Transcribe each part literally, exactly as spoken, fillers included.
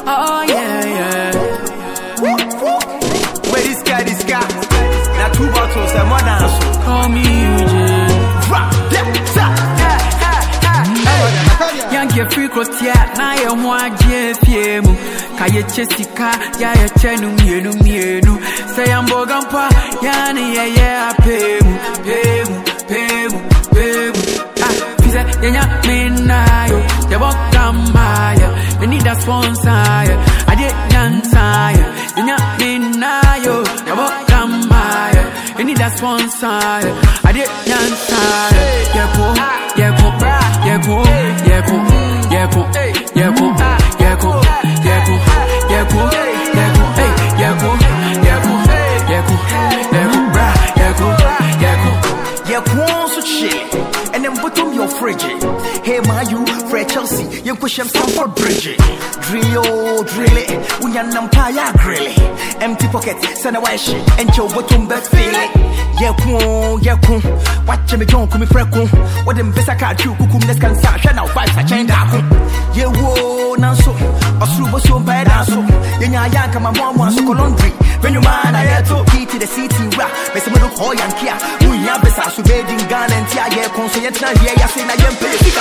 Oh yeah, yeah. Where this guy, this guy? Now two bottles and one answer. Call me Eugene. Young free crotia, na ye mwa je fiemu. Kaye chesika, ya ye chenu mienu mienu. Say amboga mpa, ya ni ye ye apemu, pemu, pemu, pemu. Ah, fize yenya minayo, ye boga maya. Me need a sponsor, I did nyansa, yenya minayo, ye boga maya. Me need a sponsor, I did nyansa, ye ko, ye ko, ye ko, ye ko. Yeko, yeko, yeko, yeko, yeko, yeko, hey, yeko, yeko, yeko, yeko, bra, yeko, yeko. Yeko so shit, and then bottom your fridge. Hey, my you, Fred Chelsea, you push him Stamford Bridge. Drill, drill it, Unyanam Paya grill it. Empty pocket, send a wash, and your bottom best feel it. Yeko, yeko, watch me don't come freckle. What them best I can't do, kukum, let's can start, now five, I change that. Ye wo nanso osubo so bad nanso ye nya yanka my mom wants to laundry when you man I had to eat to the city rap me se me do call yankia we ya besa so be din gan and tia ye konso ye tna ye ya say na ye mpe fika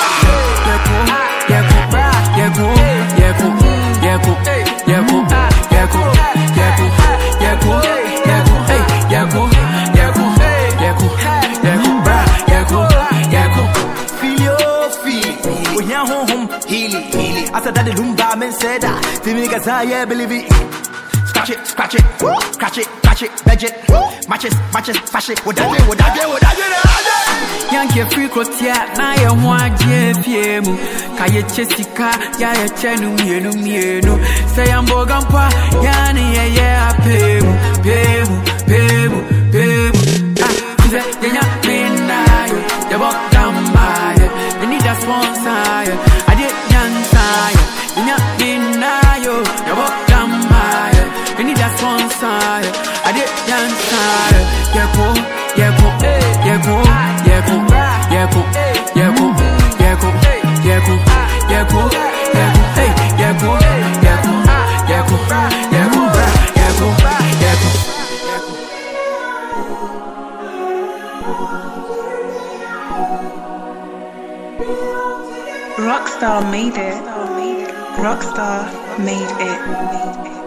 ye ko ye ko ye ko ye ko ye ko ye ko ye ko ye ko ye ko hey ye ko ye ko ye ko ye ko bra ye ko ye ko feel your feel when ya home healy healy after that the lumba men said that the niggas I believe it. Scratch it, scratch it, scratch it, scratch it, budget, matches, matches, fash it, what I do, what I do, what I do. Young get free crotia, na ye mwa je fiemu. Kaye chesika, ya ye chenu mienu mienu. Say amboga mpa, ya ni ye ye apemu, pemu, pemu, pemu. Ah, fize yenya minayo, ye boga mbaye. You need a sponsor, I did nyansa, yenya minayo, ye boga mbaye. You need a sponsor, I did nyansa, yeko, yeko, yeko, yeko, yeko, yeko, yeko, yeko, yeko, yeko, hey, yeko, yeko, yeko, yeko, yeko, yeko. Rockstar made it. Rockstar made it.